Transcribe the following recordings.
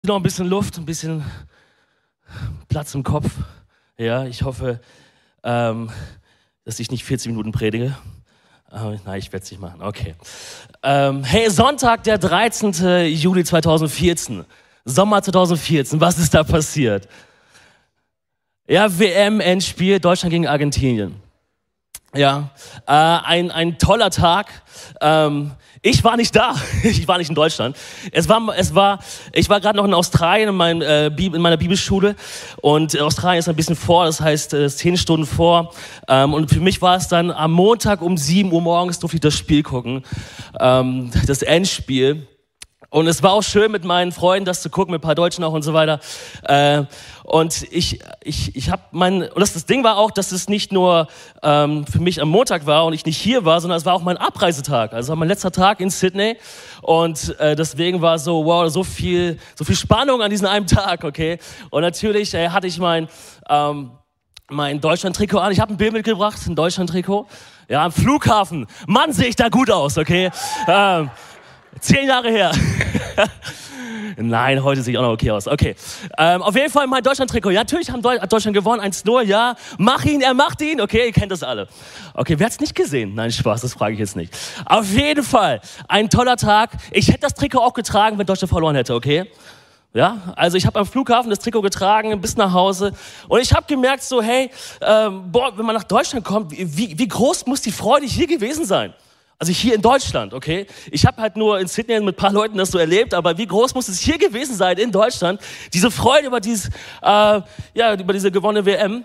Noch ein bisschen Luft, ein bisschen Platz im Kopf. Ja, ich hoffe, dass ich nicht 40 Minuten predige. Nein, ich werde es nicht machen. Okay. Hey, Sonntag, der 13. Juli 2014. Sommer 2014. Was ist da passiert? Ja, WM-Endspiel, Deutschland gegen Argentinien. Ja, ein toller Tag. Ich war nicht da. Ich war nicht in Deutschland. Ich war gerade noch in Australien in meiner Bibelschule. Und Australien ist ein bisschen vor, das heißt 10 Stunden vor. Und für mich war es dann am Montag um 7 Uhr morgens durfte ich das Spiel gucken. Das Endspiel. Und es war auch schön mit meinen Freunden, das zu gucken, mit ein paar Deutschen auch und so weiter. Und das Ding war auch, dass es nicht nur für mich am Montag war und ich nicht hier war, sondern es war auch mein Abreisetag. Also mein letzter Tag in Sydney. Und deswegen war so, wow, so viel Spannung an diesem einen Tag, okay. Und natürlich hatte ich mein Deutschland-Trikot an. Ich habe ein Bild mitgebracht, ein Deutschland-Trikot. Ja, am Flughafen. Mann, sehe ich da gut aus, okay. 10 Jahre her. Nein, heute sehe ich auch noch okay aus. Okay. Auf jeden Fall mein Deutschland-Trikot. Ja, natürlich hat Deutschland gewonnen, 1-0. Ja, er macht ihn. Okay, ihr kennt das alle. Okay, wer hat's nicht gesehen? Nein, Spaß, das frage ich jetzt nicht. Auf jeden Fall ein toller Tag. Ich hätte das Trikot auch getragen, wenn Deutschland verloren hätte, okay? Ja, also ich habe am Flughafen das Trikot getragen bis nach Hause und ich habe gemerkt so, hey, wenn man nach Deutschland kommt, wie groß muss die Freude hier gewesen sein? Also hier in Deutschland, okay? Ich habe halt nur in Sydney mit ein paar Leuten das so erlebt, aber wie groß muss es hier gewesen sein in Deutschland? Diese Freude über über diese gewonnene WM.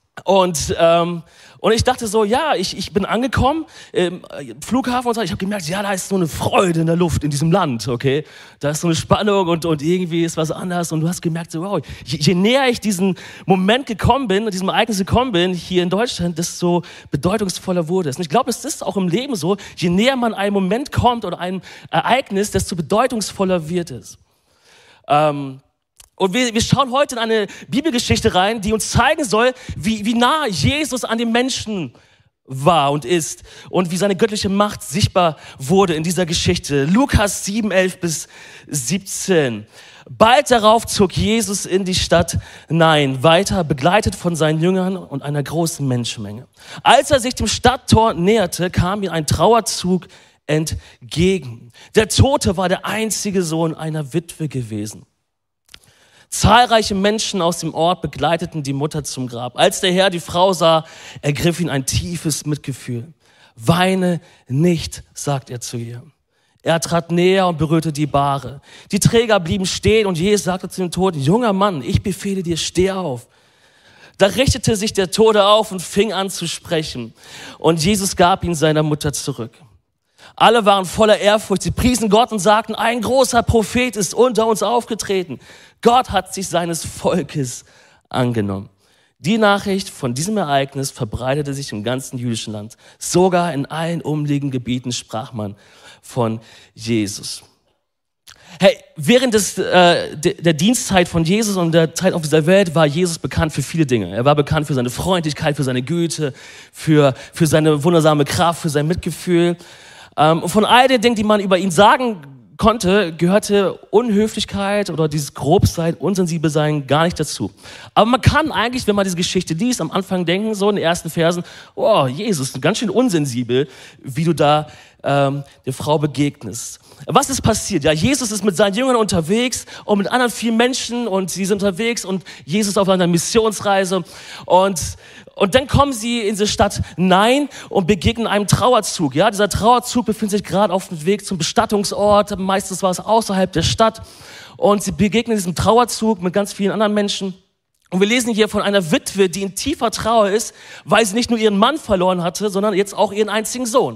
Und ich dachte so, ja, ich bin angekommen im Flughafen und so, ich habe gemerkt, ja, da ist so eine Freude in der Luft in diesem Land, okay? Da ist so eine Spannung und irgendwie ist was anders und du hast gemerkt, so, wow, je näher ich diesem Moment gekommen bin, diesem Ereignis gekommen bin, hier in Deutschland, desto bedeutungsvoller wurde es. Und ich glaube, es ist auch im Leben so, je näher man einem Moment kommt oder einem Ereignis, desto bedeutungsvoller wird es. Und wir schauen heute in eine Bibelgeschichte rein, die uns zeigen soll, wie nah Jesus an den Menschen war und ist und wie seine göttliche Macht sichtbar wurde in dieser Geschichte. Lukas 7, 11-17. Bald darauf zog Jesus in die Stadt Nain weiter, begleitet von seinen Jüngern und einer großen Menschenmenge. Als er sich dem Stadttor näherte, kam ihm ein Trauerzug entgegen. Der Tote war der einzige Sohn einer Witwe gewesen. Zahlreiche Menschen aus dem Ort begleiteten die Mutter zum Grab. Als der Herr die Frau sah, ergriff ihn ein tiefes Mitgefühl. Weine nicht, sagt er zu ihr. Er trat näher und berührte die Bahre. Die Träger blieben stehen und Jesus sagte zu dem Toten, junger Mann, ich befehle dir, steh auf. Da richtete sich der Tote auf und fing an zu sprechen. Und Jesus gab ihn seiner Mutter zurück. Alle waren voller Ehrfurcht, sie priesen Gott und sagten, ein großer Prophet ist unter uns aufgetreten. Gott hat sich seines Volkes angenommen. Die Nachricht von diesem Ereignis verbreitete sich im ganzen jüdischen Land. Sogar in allen umliegenden Gebieten sprach man von Jesus. Hey, während der Dienstzeit von Jesus und der Zeit auf dieser Welt war Jesus bekannt für viele Dinge. Er war bekannt für seine Freundlichkeit, für seine Güte, für seine wundersame Kraft, für sein Mitgefühl. Und von all den Dingen, die man über ihn sagen konnte, gehörte Unhöflichkeit oder dieses Grobsein, Unsensibelsein gar nicht dazu. Aber man kann eigentlich, wenn man diese Geschichte liest, am Anfang denken, so in den ersten Versen, oh, Jesus, ganz schön unsensibel, wie du da der Frau begegnest. Was ist passiert? Ja, Jesus ist mit seinen Jüngern unterwegs und mit anderen vielen Menschen und sie sind unterwegs und Jesus auf einer Missionsreise und dann kommen sie in diese Stadt Nain und begegnen einem Trauerzug. Ja, dieser Trauerzug befindet sich gerade auf dem Weg zum Bestattungsort. Meistens war es außerhalb der Stadt und sie begegnen diesem Trauerzug mit ganz vielen anderen Menschen. Und wir lesen hier von einer Witwe, die in tiefer Trauer ist, weil sie nicht nur ihren Mann verloren hatte, sondern jetzt auch ihren einzigen Sohn.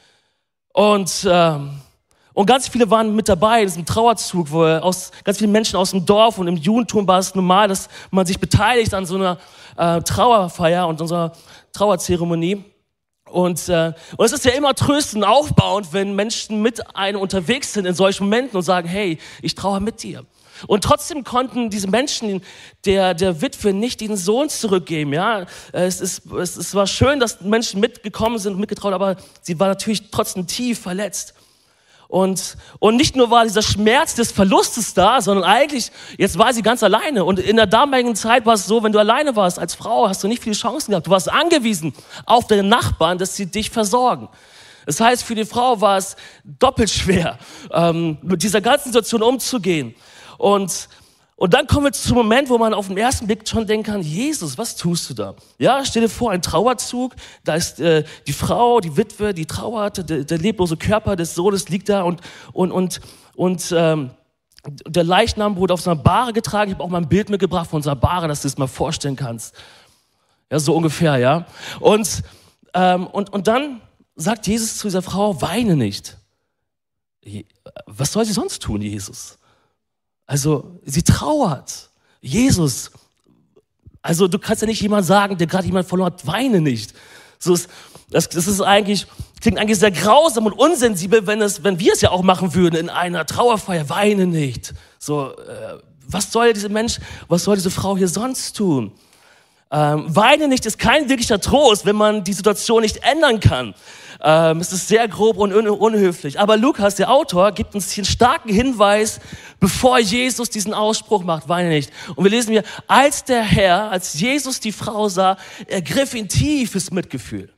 Und ganz viele waren mit dabei in diesem Trauerzug, wo ganz viele Menschen aus dem Dorf und im Judentum war es normal, dass man sich beteiligt an so einer Trauerfeier und unserer Trauerzeremonie. Und es ist ja immer tröstend, aufbauend, wenn Menschen mit einem unterwegs sind in solchen Momenten und sagen, hey, ich trauere mit dir. Und trotzdem konnten diese Menschen der Witwe nicht ihren Sohn zurückgeben. Ja, es war schön, dass Menschen mitgekommen sind, mitgetraut, aber sie war natürlich trotzdem tief verletzt. Und nicht nur war dieser Schmerz des Verlustes da, sondern eigentlich, jetzt war sie ganz alleine. Und in der damaligen Zeit war es so, wenn du alleine warst als Frau, hast du nicht viele Chancen gehabt. Du warst angewiesen auf deine Nachbarn, dass sie dich versorgen. Das heißt, für die Frau war es doppelt schwer, mit dieser ganzen Situation umzugehen. Und dann kommen wir zum Moment, wo man auf den ersten Blick schon denken kann, Jesus, was tust du da? Ja, stell dir vor, ein Trauerzug, da ist die Frau, die Witwe, die trauert, der leblose Körper des Sohnes liegt da und der Leichnam wurde auf so einer Bahre getragen. Ich habe auch mal ein Bild mitgebracht von so einer Bahre, dass du es mal vorstellen kannst. Ja, so ungefähr, ja. Und dann sagt Jesus zu dieser Frau, weine nicht. Was soll sie sonst tun, Jesus? Also, sie trauert. Jesus. Also, du kannst ja nicht jemand sagen, der gerade jemand verloren hat, weine nicht. So das ist eigentlich, klingt eigentlich sehr grausam und unsensibel, wenn wir es ja auch machen würden in einer Trauerfeier, weine nicht. So, was soll diese Frau hier sonst tun? Weine nicht ist kein wirklicher Trost, wenn man die Situation nicht ändern kann. Es ist sehr grob und unhöflich. Aber Lukas, der Autor, gibt uns hier einen starken Hinweis, bevor Jesus diesen Ausspruch macht, weine nicht. Und wir lesen hier, als Jesus die Frau sah, ergriff ihn tiefes Mitgefühl.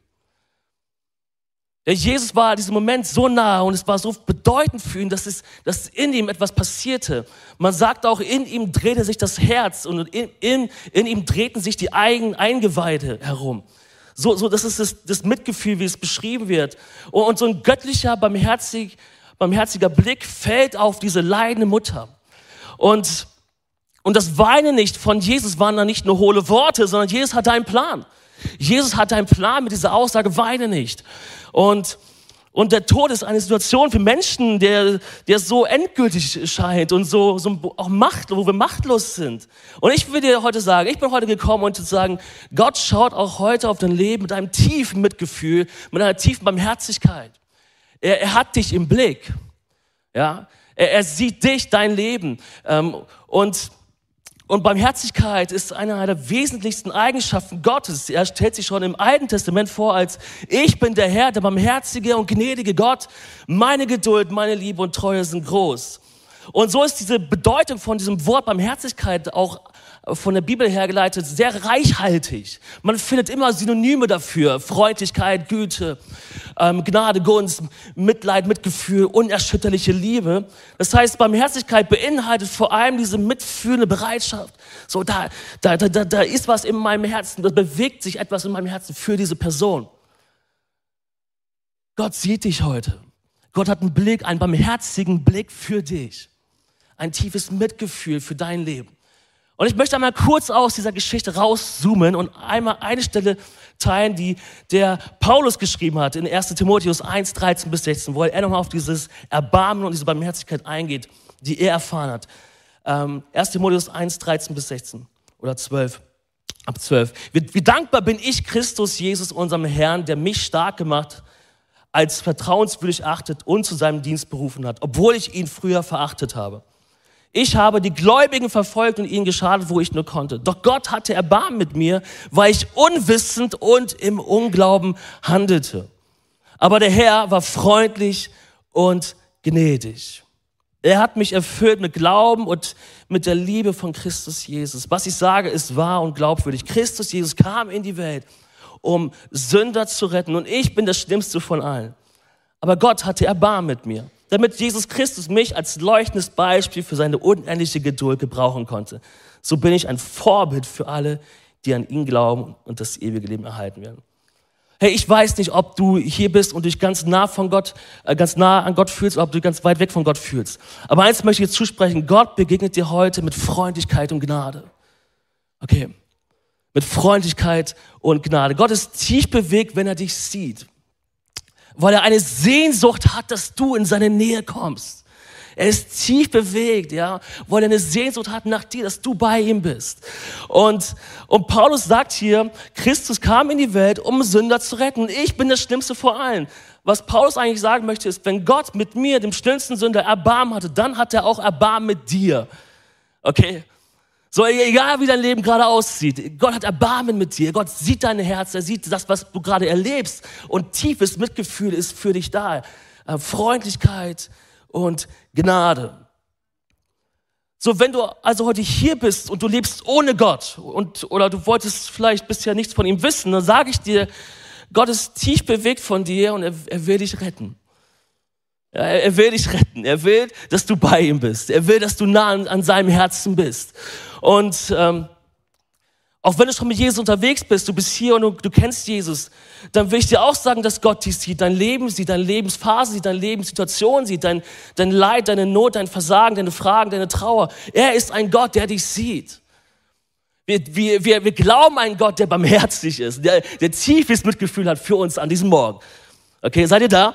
Jesus war in diesem Moment so nah und es war so bedeutend für ihn, dass in ihm etwas passierte. Man sagt auch, in ihm drehte sich das Herz und in ihm drehten sich die Eingeweide herum. So, das ist das Mitgefühl, wie es beschrieben wird. Und so ein göttlicher, barmherziger Blick fällt auf diese leidende Mutter. Und das Weinen nicht von Jesus waren dann nicht nur hohle Worte, sondern Jesus hatte einen Plan. Jesus hatte einen Plan mit dieser Aussage, weine nicht. Und der Tod ist eine Situation für Menschen, der so endgültig scheint und so auch machtlos, wo wir machtlos sind. Und ich will dir heute sagen, ich bin heute gekommen, um zu sagen, Gott schaut auch heute auf dein Leben mit einem tiefen Mitgefühl, mit einer tiefen Barmherzigkeit. Er hat dich im Blick. Ja, er sieht dich, dein Leben. Und Barmherzigkeit ist eine der wesentlichsten Eigenschaften Gottes. Er stellt sich schon im Alten Testament vor als, ich bin der Herr, der barmherzige und gnädige Gott. Meine Geduld, meine Liebe und Treue sind groß. Und so ist diese Bedeutung von diesem Wort Barmherzigkeit auch von der Bibel hergeleitet sehr reichhaltig. Man findet immer Synonyme dafür. Freundlichkeit, Güte, Gnade, Gunst, Mitleid, Mitgefühl, unerschütterliche Liebe. Das heißt, Barmherzigkeit beinhaltet vor allem diese mitfühlende Bereitschaft. So, da ist was in meinem Herzen, da bewegt sich etwas in meinem Herzen für diese Person. Gott sieht dich heute. Gott hat einen Blick, einen barmherzigen Blick für dich. Ein tiefes Mitgefühl für dein Leben. Und ich möchte einmal kurz aus dieser Geschichte rauszoomen und einmal eine Stelle teilen, die der Paulus geschrieben hat in 1. Timotheus 1, 13 bis 16, wo er nochmal auf dieses Erbarmen und diese Barmherzigkeit eingeht, die er erfahren hat. 1. Timotheus 1, 13 bis 16 oder 12, ab 12. Wie dankbar bin ich Christus Jesus, unserem Herrn, der mich stark gemacht, als vertrauenswürdig achtet und zu seinem Dienst berufen hat, obwohl ich ihn früher verachtet habe. Ich habe die Gläubigen verfolgt und ihnen geschadet, wo ich nur konnte. Doch Gott hatte Erbarmen mit mir, weil ich unwissend und im Unglauben handelte. Aber der Herr war freundlich und gnädig. Er hat mich erfüllt mit Glauben und mit der Liebe von Christus Jesus. Was ich sage, ist wahr und glaubwürdig. Christus Jesus kam in die Welt, um Sünder zu retten. Und ich bin das Schlimmste von allen. Aber Gott hatte Erbarmen mit mir, damit Jesus Christus mich als leuchtendes Beispiel für seine unendliche Geduld gebrauchen konnte. So bin ich ein Vorbild für alle, die an ihn glauben und das ewige Leben erhalten werden. Hey, ich weiß nicht, ob du hier bist und dich ganz nah an Gott fühlst, oder ob du ganz weit weg von Gott fühlst. Aber eins möchte ich jetzt zusprechen: Gott begegnet dir heute mit Freundlichkeit und Gnade. Okay, mit Freundlichkeit und Gnade. Gott ist tief bewegt, wenn er dich sieht, weil er eine Sehnsucht hat, dass du in seine Nähe kommst. Er ist tief bewegt, ja, weil er eine Sehnsucht hat nach dir, dass du bei ihm bist. Und Paulus sagt hier, Christus kam in die Welt, um Sünder zu retten. Und ich bin das Schlimmste vor allen. Was Paulus eigentlich sagen möchte, ist, wenn Gott mit mir, dem schlimmsten Sünder, Erbarmen hatte, dann hat er auch Erbarmen mit dir. Okay? So, egal wie dein Leben gerade aussieht, Gott hat Erbarmen mit dir. Gott sieht dein Herz, er sieht das, was du gerade erlebst. Und tiefes Mitgefühl ist für dich da. Freundlichkeit und Gnade. So, wenn du also heute hier bist und du lebst ohne Gott oder du wolltest vielleicht bisher nichts von ihm wissen, dann sage ich dir, Gott ist tief bewegt von dir und er will dich retten. Ja, er will dich retten. Er will, dass du bei ihm bist. Er will, dass du nah an seinem Herzen bist. Und auch wenn du schon mit Jesus unterwegs bist, du bist hier und du kennst Jesus, dann will ich dir auch sagen, dass Gott dich sieht, dein Leben sieht, deine Lebensphase sieht, deine Lebenssituation sieht, dein Leid, deine Not, dein Versagen, deine Fragen, deine Trauer. Er ist ein Gott, der dich sieht. Wir glauben an einen Gott, der barmherzig ist, der tiefes Mitgefühl hat für uns an diesem Morgen. Okay, seid ihr da?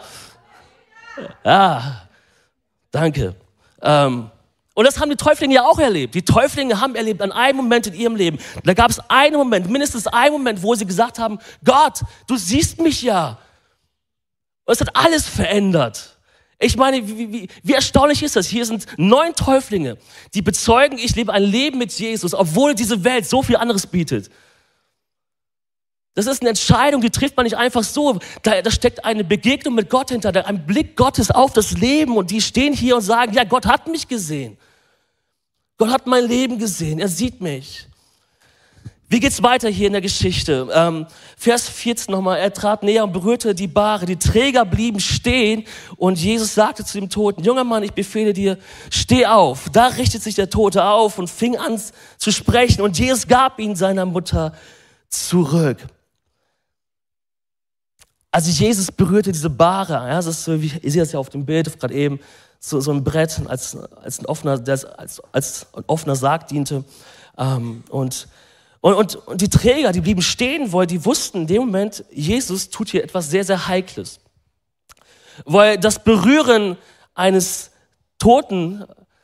Ja, danke. Und das haben die Täuflinge ja auch erlebt. Die Täuflinge haben erlebt an einem Moment in ihrem Leben. Da gab es einen Moment, mindestens einen Moment, wo sie gesagt haben, Gott, du siehst mich ja. Und es hat alles verändert. Ich meine, wie erstaunlich ist das? Hier sind 9 Täuflinge, die bezeugen, ich lebe ein Leben mit Jesus, obwohl diese Welt so viel anderes bietet. Das ist eine Entscheidung, die trifft man nicht einfach so. Da steckt eine Begegnung mit Gott hinter, ein Blick Gottes auf das Leben. Und die stehen hier und sagen, ja, Gott hat mich gesehen. Gott hat mein Leben gesehen, er sieht mich. Wie geht's weiter hier in der Geschichte? Vers 14 nochmal, er trat näher und berührte die Bahre. Die Träger blieben stehen und Jesus sagte zu dem Toten, junger Mann, ich befehle dir, steh auf. Da richtet sich der Tote auf und fing an zu sprechen und Jesus gab ihn seiner Mutter zurück. Also Jesus berührte diese Bahre, ja, das ist so, wie, ihr seht das ja auf dem Bild gerade eben, so ein Brett als ein offener Sarg diente. Und die Träger, die blieben stehen, weil die wussten in dem Moment, Jesus tut hier etwas sehr, sehr Heikles. Weil das Berühren eines Toten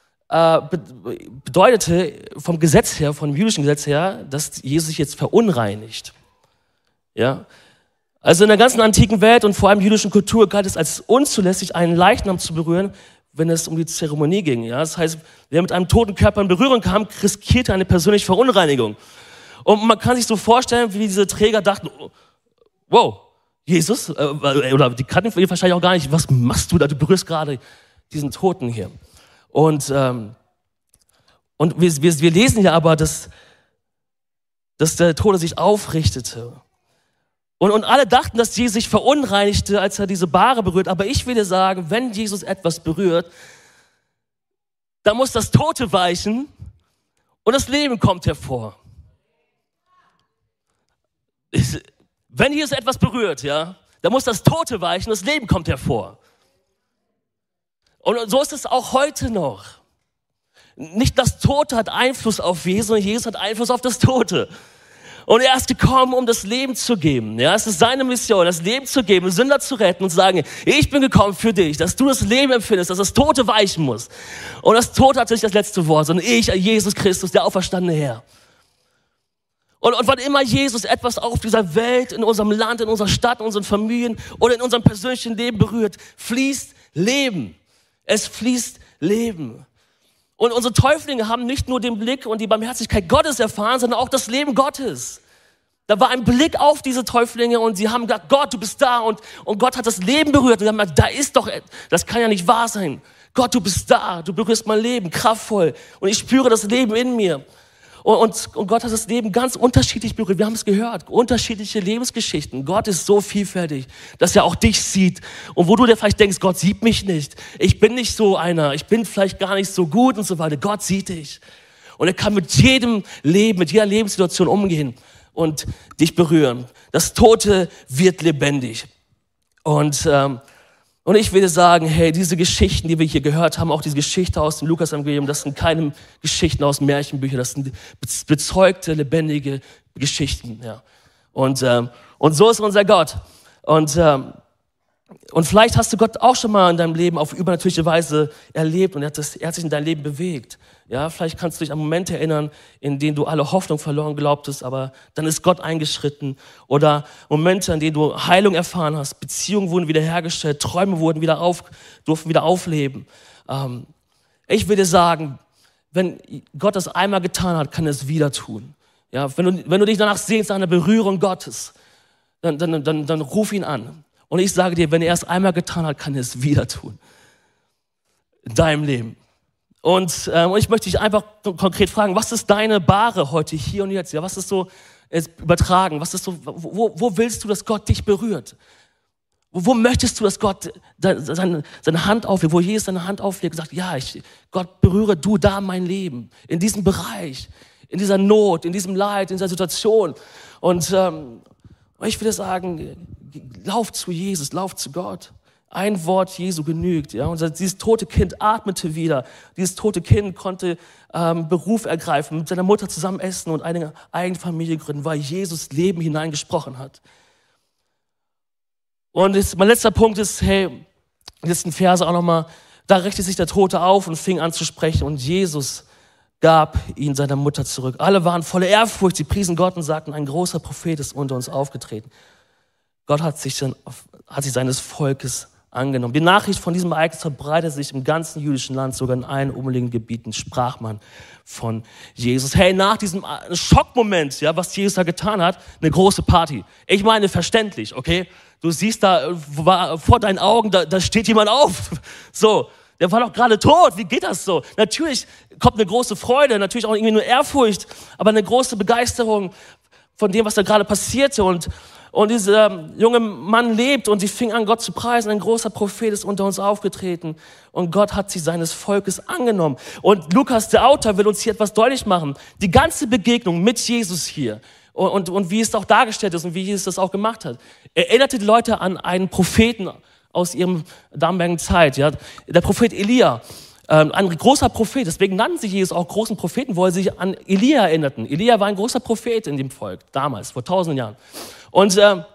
bedeutete vom Gesetz her, vom jüdischen Gesetz her, dass Jesus sich jetzt verunreinigt. Ja. Also in der ganzen antiken Welt und vor allem jüdischen Kultur galt es als unzulässig, einen Leichnam zu berühren, wenn es um die Zeremonie ging. Ja, das heißt, wer mit einem toten Körper in Berührung kam, riskierte eine persönliche Verunreinigung. Und man kann sich so vorstellen, wie diese Träger dachten, wow, Jesus, oder die kannten ihn wahrscheinlich auch gar nicht, was machst du da, du berührst gerade diesen Toten hier. Und wir lesen ja aber, dass der Tote sich aufrichtete. Und alle dachten, dass Jesus sich verunreinigte, als er diese Bahre berührt. Aber ich will dir sagen, wenn Jesus etwas berührt, dann muss das Tote weichen und das Leben kommt hervor. Wenn Jesus etwas berührt, ja, dann muss das Tote weichen und das Leben kommt hervor. Und so ist es auch heute noch. Nicht das Tote hat Einfluss auf Jesus, sondern Jesus hat Einfluss auf das Tote. Und er ist gekommen, um das Leben zu geben. Ja, es ist seine Mission, das Leben zu geben, Sünder zu retten und zu sagen, ich bin gekommen für dich, dass du das Leben empfindest, dass das Tote weichen muss. Und das Tote hat nicht das letzte Wort, sondern ich, Jesus Christus, der auferstandene Herr. Und wann immer Jesus etwas auf dieser Welt, in unserem Land, in unserer Stadt, in unseren Familien oder in unserem persönlichen Leben berührt, fließt Leben. Es fließt Leben. Und unsere Täuflinge haben nicht nur den Blick und die Barmherzigkeit Gottes erfahren, sondern auch das Leben Gottes. Da war ein Blick auf diese Täuflinge und sie haben gesagt, Gott, du bist da. Und Gott hat das Leben berührt. Und sie haben gesagt, da ist doch, das kann ja nicht wahr sein. Gott, du bist da, du berührst mein Leben, kraftvoll. Und ich spüre das Leben in mir. Und Gott hat das Leben ganz unterschiedlich berührt. Wir haben es gehört, unterschiedliche Lebensgeschichten. Gott ist so vielfältig, dass er auch dich sieht. Und wo du dir vielleicht denkst, Gott sieht mich nicht. Ich bin nicht so einer. Ich bin vielleicht gar nicht so gut und so weiter. Gott sieht dich. Und er kann mit jedem Leben, mit jeder Lebenssituation umgehen und dich berühren. Das Tote wird lebendig. Und ich will dir sagen, hey, diese Geschichten, die wir hier gehört haben, auch diese Geschichte aus dem Lukas-Evangelium, das sind keine Geschichten aus Märchenbüchern, das sind bezeugte, lebendige Geschichten. Ja. Und so ist unser Gott. Und vielleicht hast du Gott auch schon mal in deinem Leben auf übernatürliche Weise erlebt und er hat sich in dein Leben bewegt. Ja, vielleicht kannst du dich an Momente erinnern, in denen du alle Hoffnung verloren glaubtest, aber dann ist Gott eingeschritten. Oder Momente, in denen du Heilung erfahren hast, Beziehungen wurden wiederhergestellt, Träume durften wieder aufleben. Ich will dir sagen, wenn Gott das einmal getan hat, kann er es wieder tun. Ja, wenn du dich danach sehnst, nach einer Berührung Gottes, dann ruf ihn an. Und ich sage dir, wenn er es einmal getan hat, kann er es wieder tun. In deinem Leben. Und ich möchte dich einfach konkret fragen, was ist deine Bahre heute, hier und jetzt? Ja, was ist so übertragen? Was ist so, wo willst du, dass Gott dich berührt? Wo möchtest du, dass Gott seine Hand auflegt, wo Jesus seine Hand auflegt und sagt, ja, Gott, berühre du da mein Leben, in diesem Bereich, in dieser Not, in diesem Leid, in dieser Situation. Und ich würde sagen, lauf zu Jesus, lauf zu Gott. Ein Wort Jesu genügt. Ja? Und dieses tote Kind atmete wieder. Dieses tote Kind konnte Beruf ergreifen, mit seiner Mutter zusammen essen und eine eigene Familie gründen, weil Jesus Leben hineingesprochen hat. Und mein letzter Punkt ist, hey, die letzten Verse auch nochmal, da richtete sich der Tote auf und fing an zu sprechen und Jesus gab ihn seiner Mutter zurück. Alle waren voller Ehrfurcht, sie priesen Gott und sagten, ein großer Prophet ist unter uns aufgetreten. Gott hat sich seines Volkes angenommen. Die Nachricht von diesem Ereignis verbreitete sich im ganzen jüdischen Land, sogar in allen umliegenden Gebieten sprach man von Jesus. Hey, nach diesem Schockmoment, ja, was Jesus da getan hat, eine große Party. Ich meine, verständlich, okay? Du siehst da vor deinen Augen, da steht jemand auf. So, der war doch gerade tot. Wie geht das so? Natürlich kommt eine große Freude, natürlich auch irgendwie eine Ehrfurcht, aber eine große Begeisterung von dem, was da gerade passierte. Und dieser junge Mann lebt und sie fing an, Gott zu preisen. Ein großer Prophet ist unter uns aufgetreten und Gott hat sich seines Volkes angenommen. Und Lukas, der Autor, will uns hier etwas deutlich machen. Die ganze Begegnung mit Jesus hier und wie es auch dargestellt ist und wie Jesus das auch gemacht hat, erinnerte die Leute an einen Propheten aus ihrem damaligen Zeit. Ja? Der Prophet Elia, ein großer Prophet, deswegen nannten sie Jesus auch großen Propheten, weil sie sich an Elia erinnerten. Elia war ein großer Prophet in dem Volk, damals, vor 1000 Jahren. Und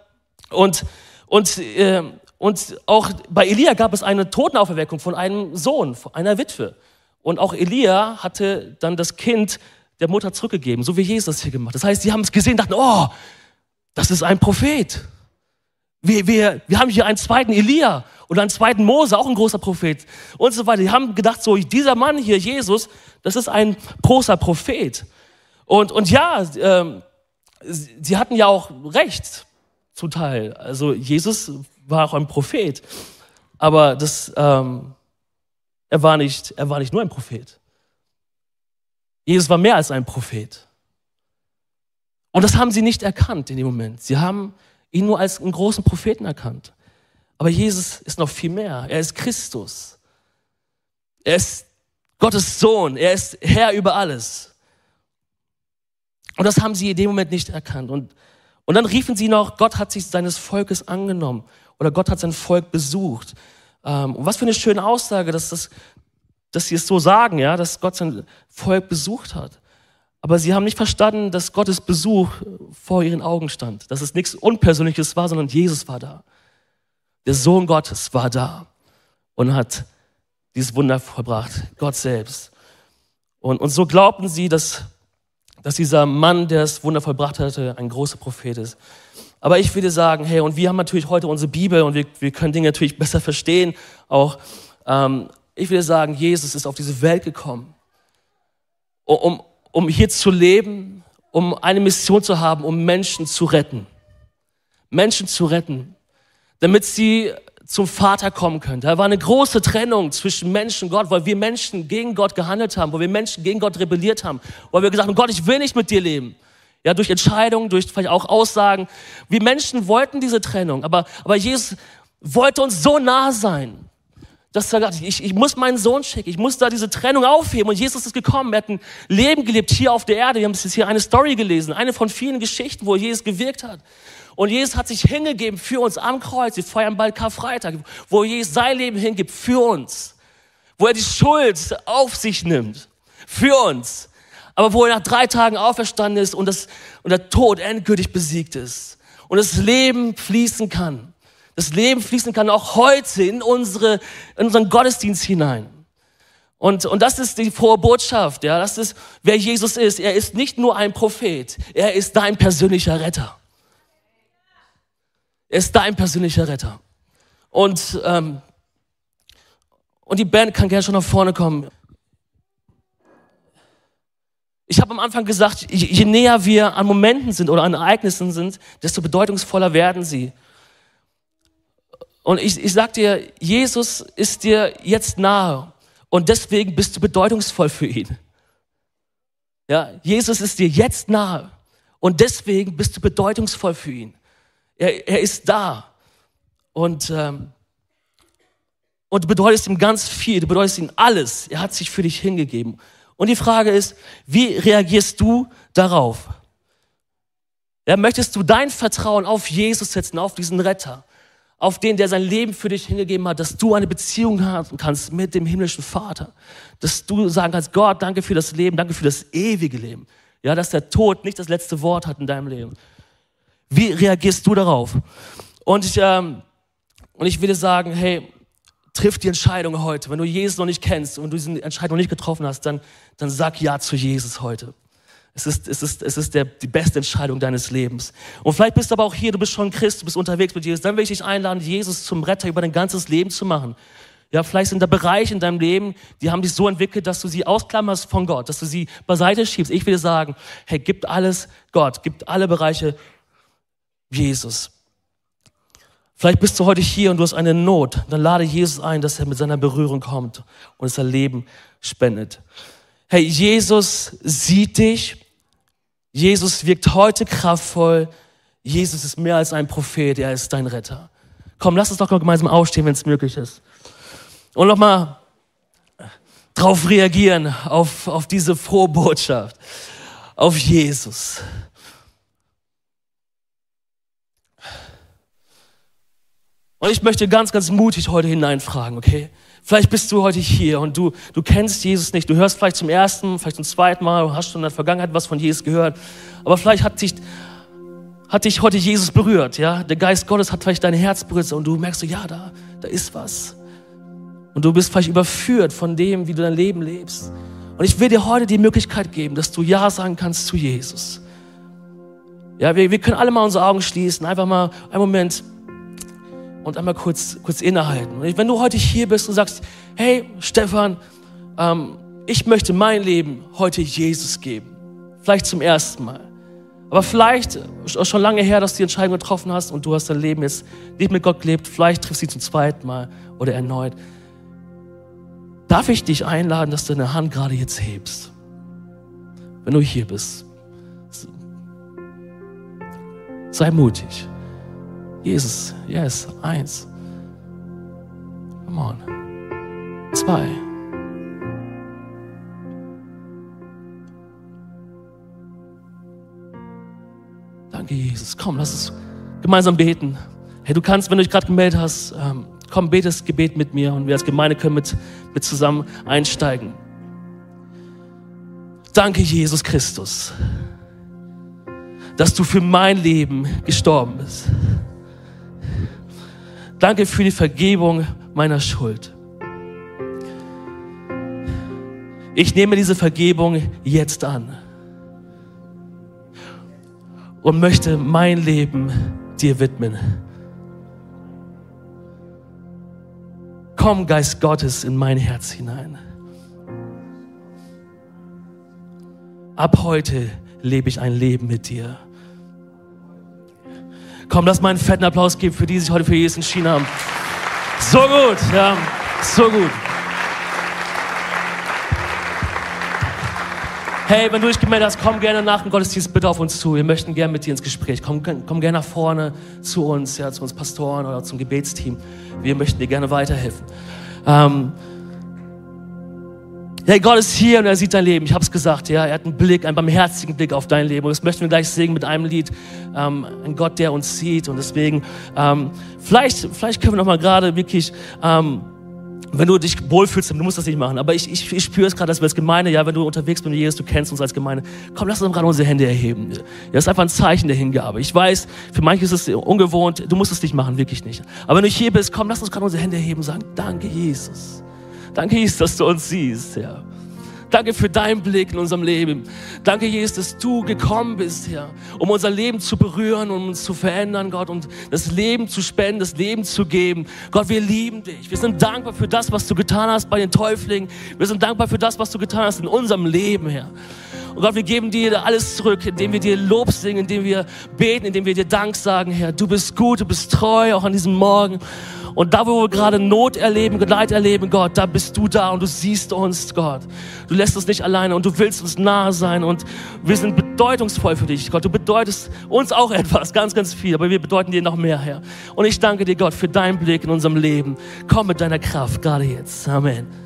auch bei Elia gab es eine Totenauferweckung von einem Sohn, von einer Witwe. Und auch Elia hatte dann das Kind der Mutter zurückgegeben, so wie Jesus das hier gemacht hat. Das heißt, sie haben es gesehen und dachten, oh, das ist ein Prophet. Wir haben hier einen zweiten Elia oder einen zweiten Mose, auch ein großer Prophet und so weiter. Die haben gedacht, so dieser Mann hier, Jesus, das ist ein großer Prophet. Und ja, sie hatten ja auch recht, zum Teil. Also Jesus war auch ein Prophet, aber er war nicht nur ein Prophet. Jesus war mehr als ein Prophet. Und das haben sie nicht erkannt in dem Moment. Sie haben ihn nur als einen großen Propheten erkannt. Aber Jesus ist noch viel mehr. Er ist Christus. Er ist Gottes Sohn. Er ist Herr über alles. Und das haben sie in dem Moment nicht erkannt. Und dann riefen sie noch, Gott hat sich seines Volkes angenommen. Oder Gott hat sein Volk besucht. Und was für eine schöne Aussage, dass sie es so sagen, ja, dass Gott sein Volk besucht hat. Aber sie haben nicht verstanden, dass Gottes Besuch vor ihren Augen stand. Dass es nichts Unpersönliches war, sondern Jesus war da. Der Sohn Gottes war da und hat dieses Wunder vollbracht, Gott selbst. Und so glaubten sie, dass dieser Mann, der das Wunder vollbracht hatte, ein großer Prophet ist. Aber ich würde sagen, hey, und wir haben natürlich heute unsere Bibel und wir können Dinge natürlich besser verstehen. Auch ich würde sagen, Jesus ist auf diese Welt gekommen, um hier zu leben, um eine Mission zu haben, um Menschen zu retten. Menschen zu retten, damit sie zum Vater kommen können. Da war eine große Trennung zwischen Mensch und Gott, weil wir Menschen gegen Gott gehandelt haben, weil wir Menschen gegen Gott rebelliert haben, weil wir gesagt haben, Gott, ich will nicht mit dir leben. Ja, durch Entscheidungen, durch vielleicht auch Aussagen. Wir Menschen wollten diese Trennung, aber Jesus wollte uns so nah sein, dass er gesagt hat, ich muss meinen Sohn schicken, ich muss da diese Trennung aufheben. Und Jesus ist gekommen, er hat ein Leben gelebt hier auf der Erde. Wir haben jetzt hier eine Story gelesen, eine von vielen Geschichten, wo Jesus gewirkt hat. Und Jesus hat sich hingegeben für uns am Kreuz. Wir feiern bald Karfreitag, wo Jesus sein Leben hingibt für uns. Wo er die Schuld auf sich nimmt für uns. Aber wo er nach 3 Tagen auferstanden ist und der Tod endgültig besiegt ist. Und das Leben fließen kann. Das Leben fließen kann auch heute in unseren Gottesdienst hinein. Und das ist die frohe Botschaft. Ja, das ist, wer Jesus ist. Er ist nicht nur ein Prophet. Er ist dein persönlicher Retter. Er ist dein persönlicher Retter. Und die Band kann gerne schon nach vorne kommen. Ich habe am Anfang gesagt, je näher wir an Momenten sind oder an Ereignissen sind, desto bedeutungsvoller werden sie. Und ich sag dir, Jesus ist dir jetzt nahe und deswegen bist du bedeutungsvoll für ihn. Ja, Jesus ist dir jetzt nahe und deswegen bist du bedeutungsvoll für ihn. Er ist da und du bedeutest ihm ganz viel, du bedeutest ihm alles. Er hat sich für dich hingegeben. Und die Frage ist, wie reagierst du darauf? Ja, möchtest du dein Vertrauen auf Jesus setzen, auf diesen Retter, auf den, der sein Leben für dich hingegeben hat, dass du eine Beziehung haben kannst mit dem himmlischen Vater, dass du sagen kannst, Gott, danke für das Leben, danke für das ewige Leben, ja, dass der Tod nicht das letzte Wort hat in deinem Leben. Wie reagierst du darauf? Und ich will dir sagen, hey, triff die Entscheidung heute. Wenn du Jesus noch nicht kennst und du diese Entscheidung noch nicht getroffen hast, dann sag Ja zu Jesus heute. Es ist die beste Entscheidung deines Lebens. Und vielleicht bist du aber auch hier, du bist schon Christ, du bist unterwegs mit Jesus. Dann will ich dich einladen, Jesus zum Retter über dein ganzes Leben zu machen. Ja, vielleicht sind da Bereiche in deinem Leben, die haben dich so entwickelt, dass du sie ausklammerst von Gott, dass du sie beiseite schiebst. Ich will dir sagen, hey, gib alles Gott, gib alle Bereiche Jesus. Vielleicht bist du heute hier und du hast eine Not. Dann lade Jesus ein, dass er mit seiner Berührung kommt und sein Leben spendet. Hey, Jesus sieht dich. Jesus wirkt heute kraftvoll. Jesus ist mehr als ein Prophet, er ist dein Retter. Komm, lass uns doch noch gemeinsam aufstehen, wenn es möglich ist. Und nochmal drauf reagieren, auf diese frohe Botschaft, auf Jesus. Und ich möchte ganz, ganz mutig heute hineinfragen, okay? Vielleicht bist du heute hier und du kennst Jesus nicht. Du hörst vielleicht zum ersten, vielleicht zum zweiten Mal, du hast schon in der Vergangenheit was von Jesus gehört. Aber vielleicht hat dich heute Jesus berührt, ja? Der Geist Gottes hat vielleicht dein Herz berührt und du merkst so, ja, da ist was. Und du bist vielleicht überführt von dem, wie du dein Leben lebst. Und ich will dir heute die Möglichkeit geben, dass du Ja sagen kannst zu Jesus. Ja, wir können alle mal unsere Augen schließen, einfach mal einen Moment und einmal kurz innehalten. Und wenn du heute hier bist und sagst, hey, Stefan, ich möchte mein Leben heute Jesus geben. Vielleicht zum ersten Mal. Aber vielleicht schon lange her, dass du die Entscheidung getroffen hast und du hast dein Leben jetzt nicht mit Gott gelebt. Vielleicht triffst du sie zum zweiten Mal oder erneut. Darf ich dich einladen, dass du deine Hand gerade jetzt hebst? Wenn du hier bist. Sei mutig. Jesus, yes, 1. Come on. 2. Danke, Jesus. Komm, lass uns gemeinsam beten. Hey, du kannst, wenn du dich gerade gemeldet hast, komm, bete das Gebet mit mir und wir als Gemeinde können mit zusammen einsteigen. Danke, Jesus Christus, dass du für mein Leben gestorben bist. Danke für die Vergebung meiner Schuld. Ich nehme diese Vergebung jetzt an und möchte mein Leben dir widmen. Komm, Geist Gottes, in mein Herz hinein. Ab heute lebe ich ein Leben mit dir. Komm, lass mal einen fetten Applaus geben für die, die sich heute für Jesus entschieden haben. So gut, ja, so gut. Hey, wenn du dich gemeldet hast, komm gerne nach dem Gottesdienst bitte auf uns zu. Wir möchten gerne mit dir ins Gespräch. Komm gerne nach vorne zu uns, ja, zu uns Pastoren oder zum Gebetsteam. Wir möchten dir gerne weiterhelfen. Hey, Gott ist hier und er sieht dein Leben. Ich habe es gesagt, ja, er hat einen Blick, einen barmherzigen Blick auf dein Leben. Und das möchten wir gleich singen mit einem Lied. Ein Gott, der uns sieht. Und deswegen, vielleicht können wir noch mal gerade wirklich, wenn du dich wohlfühlst, du musst das nicht machen. Aber ich spüre es gerade, dass wir als Gemeinde, ja, wenn du unterwegs bist mit Jesus, du kennst uns als Gemeinde, komm, lass uns gerade unsere Hände erheben. Ja, das ist einfach ein Zeichen der Hingabe. Ich weiß, für manche ist es ungewohnt, du musst es nicht machen, wirklich nicht. Aber wenn du hier bist, komm, lass uns gerade unsere Hände erheben und sagen, danke, Jesus. Danke, Jesus, dass du uns siehst, Herr. Danke für deinen Blick in unserem Leben. Danke, Jesus, dass du gekommen bist, Herr, um unser Leben zu berühren, um uns zu verändern, Gott, und das Leben zu spenden, das Leben zu geben. Gott, wir lieben dich. Wir sind dankbar für das, was du getan hast bei den Täuflingen. Wir sind dankbar für das, was du getan hast in unserem Leben, Herr. Und Gott, wir geben dir alles zurück, indem wir dir Lob singen, indem wir beten, indem wir dir Dank sagen, Herr. Du bist gut, du bist treu, auch an diesem Morgen. Und da, wo wir gerade Not erleben, Leid erleben, Gott, da bist du da und du siehst uns, Gott. Du lässt uns nicht alleine und du willst uns nahe sein und wir sind bedeutungsvoll für dich, Gott. Du bedeutest uns auch etwas, ganz, ganz viel, aber wir bedeuten dir noch mehr, Herr. Und ich danke dir, Gott, für deinen Blick in unserem Leben. Komm mit deiner Kraft, gerade jetzt. Amen.